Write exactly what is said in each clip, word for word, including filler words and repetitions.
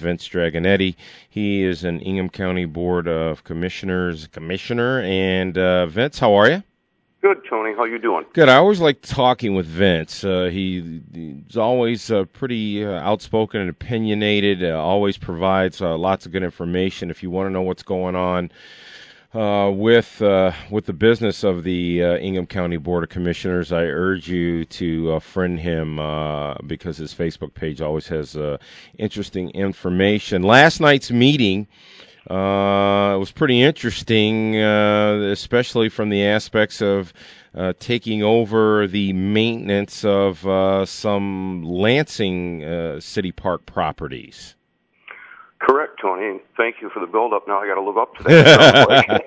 Vince Dragonetti. He is an Ingham County Board of Commissioners commissioner. And uh, Vince, how are you? Good, Tony. How you doing? Good. I always like talking with Vince. Uh, he, he's always uh, pretty uh, outspoken and opinionated, uh, always provides uh, lots of good information. If you want to know what's going on uh, with uh, with the business of the uh, Ingham County Board of Commissioners, I urge you to uh, friend him uh, because his Facebook page always has uh, interesting information. Last night's meeting Uh, it was pretty interesting, uh, especially from the aspects of uh, taking over the maintenance of uh, some Lansing uh, City Park properties. Correct, Tony. Thank you for the build-up. Now I got to live up to that.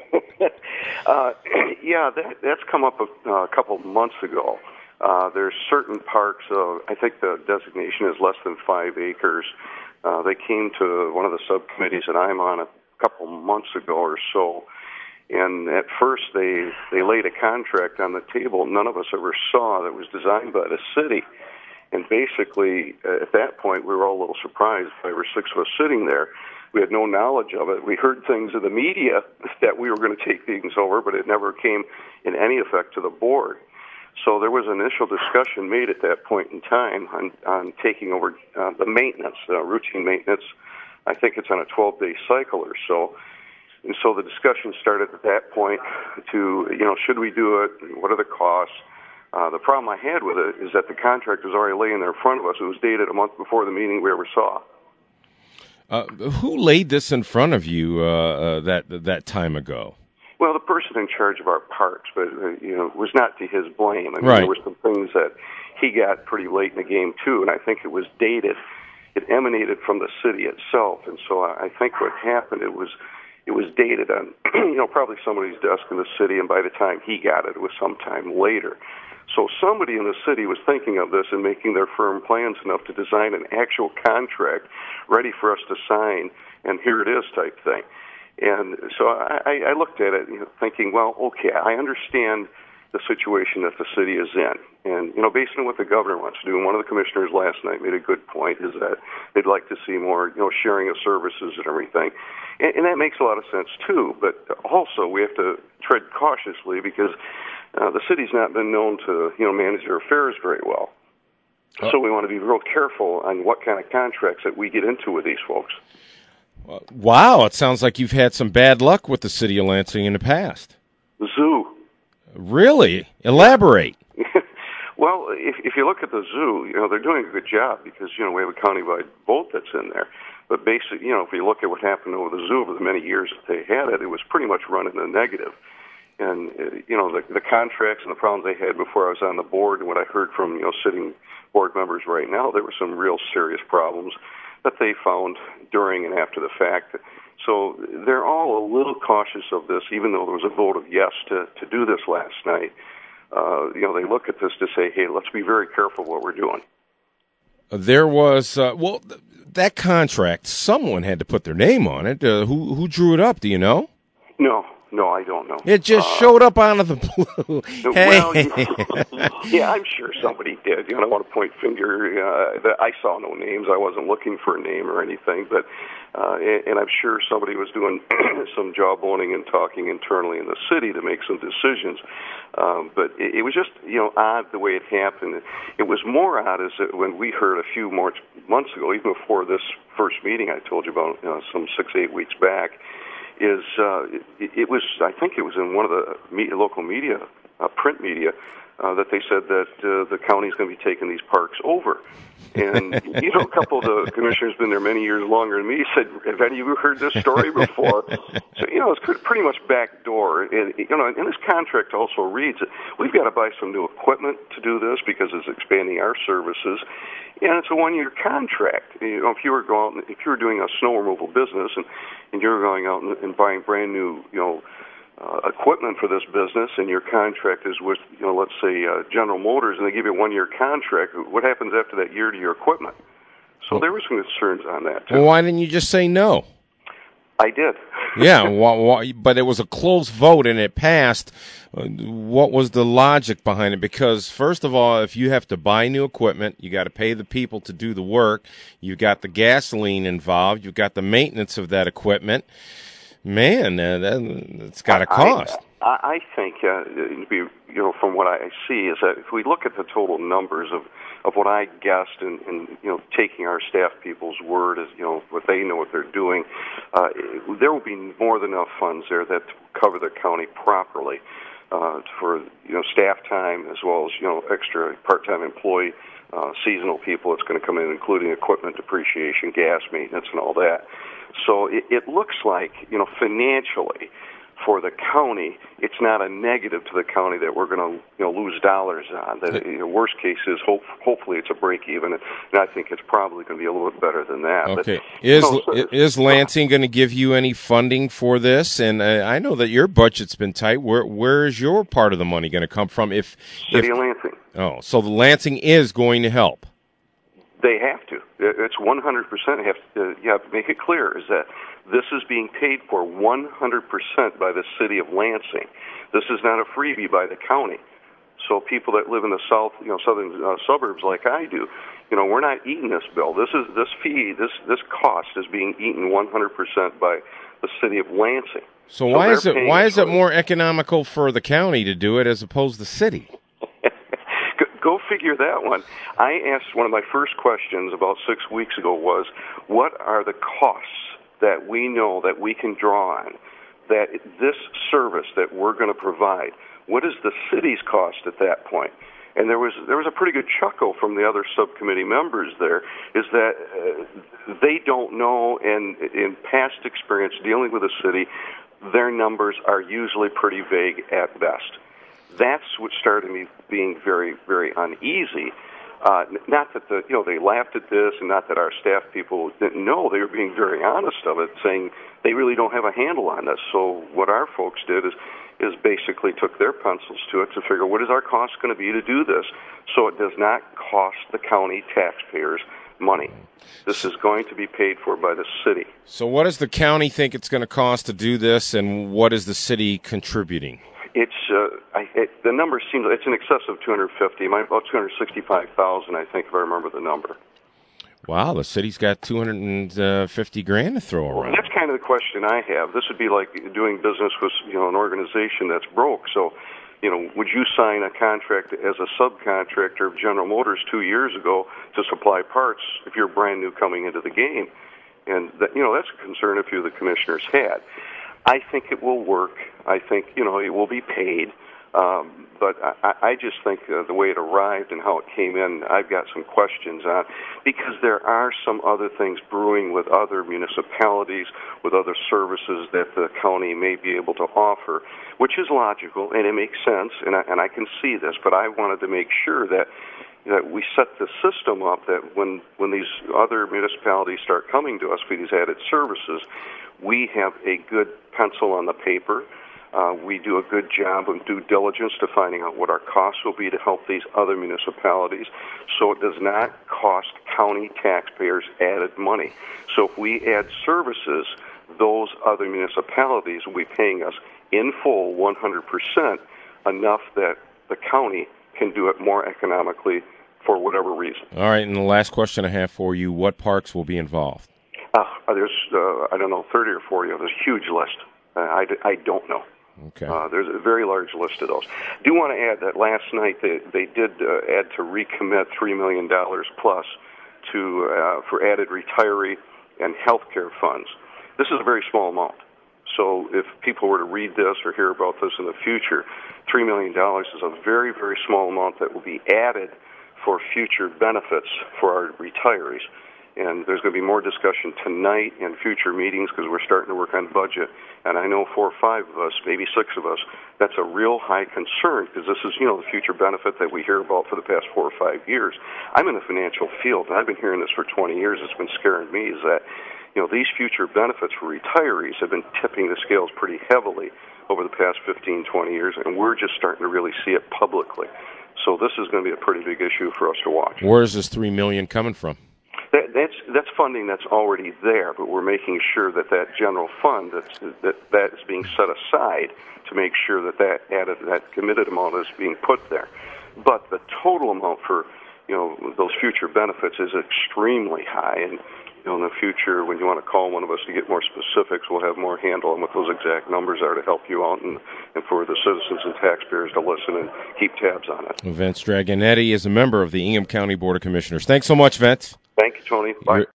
uh, yeah, that, that's come up a, a couple of months ago. Uh, there's certain parks, uh, I think the designation is less than five acres. Uh, they came to one of the subcommittees that I'm on a couple months ago or so, and at first they they laid a contract on the table none of us ever saw that was designed by the city. And basically, at that point, we were all a little surprised, five or six of us sitting there. We had no knowledge of it. We heard things in the media that we were going to take things over, but it never came in any effect to the board. So there was initial discussion made at that point in time on, on taking over uh, the maintenance, uh, routine maintenance. I think it's on a twelve-day cycle or so. And so the discussion started at that point to, you know, should we do it? What are the costs? Uh, the problem I had with it is that the contract was already laying there in front of us. It was dated a month before the meeting we ever saw. Uh, who laid this in front of you uh, uh, that that time ago? Well, the person in charge of our parks, but uh, you know, it was not to his blame. I mean, right. There were some things that he got pretty late in the game too, and I think it was dated. It emanated from the city itself, and so I think what happened, it was it was dated on, you know, probably somebody's desk in the city, and by the time he got it, it was sometime later. So somebody in the city was thinking of this and making their firm plans enough to design an actual contract ready for us to sign, and here it is type thing. And so I, I looked at it, you know, thinking, well, okay, I understand the situation that the city is in. And, you know, based on what the governor wants to do, and one of the commissioners last night made a good point, is that they'd like to see more, you know, sharing of services and everything. And, and that makes a lot of sense, too. But also we have to tread cautiously because uh, the city's not been known to, you know, manage their affairs very well. Oh. So we want to be real careful on what kind of contracts that we get into with these folks. Wow, it sounds like you've had some bad luck with the city of Lansing in the past. The zoo. Really? Elaborate. Well, if, if you look at the zoo, you know, they're doing a good job because, you know, we have a countywide vote that's in there. But basically, you know, if you look at what happened over the zoo over the many years that they had it, it was pretty much run in the negative. And, uh, you know, the, the contracts and the problems they had before I was on the board and what I heard from, you know, sitting board members right now, there were some real serious problems that they found during and after the fact. So they're all a little cautious of this, even though there was a vote of yes to, to do this last night. Uh, you know, they look at this to say, hey, let's be very careful what we're doing. There was, uh, well, th- that contract, someone had to put their name on it. Uh, who who drew it up, do you know? No, no, I don't know. It just uh, showed up out of the blue. Well, you, yeah, I'm sure somebody did. You know, I don't want to point finger. Uh, I saw no names. I wasn't looking for a name or anything, but uh, and, and I'm sure somebody was doing some jawboning and talking internally in the city to make some decisions. Um, but it, it was just, you know, odd the way it happened. It was more odd is that when we heard a few more months ago, even before this first meeting I told you about, you know, some six, eight weeks back, is uh, it, it was, I think it was in one of the media, local media, uh, print media, uh, that they said that uh, the county's going to be taking these parks over. And, you know, a couple of the commissioners been there many years longer than me said, have any of you heard this story before? So, you know, it's pretty much backdoor. And, you know, and this contract also reads that we've got to buy some new equipment to do this because it's expanding our services. And it's a one-year contract. You know, if you were going, if you were doing a snow removal business and, and you were going out and, and buying brand new, you know, uh, equipment for this business, and your contract is with, you know, let's say uh, General Motors, and they give you a one-year contract, what happens after that year to your equipment? So there were some concerns on that too. Well, why didn't you just say no? I did. Yeah, wh- wh- but it was a close vote and it passed. Uh, What was the logic behind it? Because first of all, if you have to buy new equipment, you got to pay the people to do the work. You've got the gasoline involved. You've got the maintenance of that equipment. Man, uh, that, it's got a cost. I, I, I think, uh, you know, from what I see, is that if we look at the total numbers of, of what I guessed, and, and you know, taking our staff people's word as you know what they know what they're doing, uh, there will be more than enough funds there that cover the county properly uh, for you know staff time as well as you know extra part-time employee, uh, seasonal people that's going to come in, including equipment depreciation, gas maintenance, and all that. So it, it looks like, you know, financially for the county, it's not a negative to the county that we're going to, you know, lose dollars on. The you know, worst case is hope, hopefully it's a break even, and I think it's probably going to be a little bit better than that. Okay. But, is you know, so, is Lansing going to give you any funding for this? And uh, I know that your budget's been tight. Where where is your part of the money going to come from? If City if, of Lansing. Oh, so the Lansing is going to help. They have to. It's one hundred percent. Have to, you have to make it clear is that this is being paid for one hundred percent by the city of Lansing. This is not a freebie by the county. So people that live in the south, you know, southern uh, suburbs like I do, you know, we're not eating this bill. This is this fee, this this cost is being eaten one hundred percent by the city of Lansing. So, so why is it why is it more economical for the county to do it as opposed to the city? Go figure that one. I asked one of my first questions about six weeks ago was, what are the costs that we know that we can draw on, that this service that we're going to provide, what is the city's cost at that point? And there was there was a pretty good chuckle from the other subcommittee members there, is that uh, they don't know, and in past experience dealing with the city, their numbers are usually pretty vague at best. That's what started me being very, very uneasy. Uh, not that the you know they laughed at this, and not that our staff people didn't know. They were being very honest of it, saying they really don't have a handle on this. So what our folks did is is basically took their pencils to it to figure what is our cost going to be to do this, so it does not cost the county taxpayers money. This is going to be paid for by the city. So what does the county think it's going to cost to do this, and what is the city contributing? It's uh, I, it, the number seems it's in excess of two hundred fifty, about two hundred sixty-five thousand, I think, if I remember the number. Wow, the city's got two hundred fifty grand to throw around. Well, that's kind of the question I have. This would be like doing business with you know an organization that's broke. So, you know, would you sign a contract as a subcontractor of General Motors two years ago to supply parts if you're brand new coming into the game? And that, you know, that's a concern a few of the commissioners had. I think it will work. I think, you know, it will be paid. Um, but I, I just think uh, the way it arrived and how it came in, I've got some questions on, because there are some other things brewing with other municipalities, with other services that the county may be able to offer, which is logical, and it makes sense, and I, and I can see this, but I wanted to make sure that that we set the system up that when, when these other municipalities start coming to us for these added services, we have a good pencil on the paper. Uh, we do a good job of due diligence to finding out what our costs will be to help these other municipalities, so it does not cost county taxpayers added money. So if we add services, those other municipalities will be paying us in full one hundred percent, enough that the county can do it more economically for whatever reason. All right, and the last question I have for you, what parks will be involved? Uh, there's, uh, I don't know, thirty or forty of those. Huge list. Uh, I, I don't know. Okay. Uh, there's a very large list of those. I do want to add that last night they, they did uh, add to recommit three million dollars plus to uh, for added retiree and health care funds. This is a very small amount. So if people were to read this or hear about this in the future, three million dollars is a very, very small amount that will be added for future benefits for our retirees. And there's going to be more discussion tonight in future meetings because we're starting to work on budget. And I know four or five of us, maybe six of us, that's a real high concern because this is, you know, the future benefit that we hear about for the past four or five years. I'm in the financial field, and I've been hearing this for twenty years. It's been scaring me is that, you know, these future benefits for retirees have been tipping the scales pretty heavily over the past fifteen, twenty years, and we're just starting to really see it publicly. So this is going to be a pretty big issue for us to watch. Where is this three million dollars coming from? that, that's that's funding that's already there, but we're making sure that that general fund that's, that that is being set aside to make sure that that added that committed amount is being put there. But the total amount for you know those future benefits is extremely high, and you know in the future when you want to call one of us to get more specifics, we'll have more handle on what those exact numbers are to help you out and, and for the citizens and taxpayers to listen and keep tabs on it. Vince Dragonetti is a member of the Ingham County Board of Commissioners. Thanks so much, Vince. Thank you, Tony. Bye. You're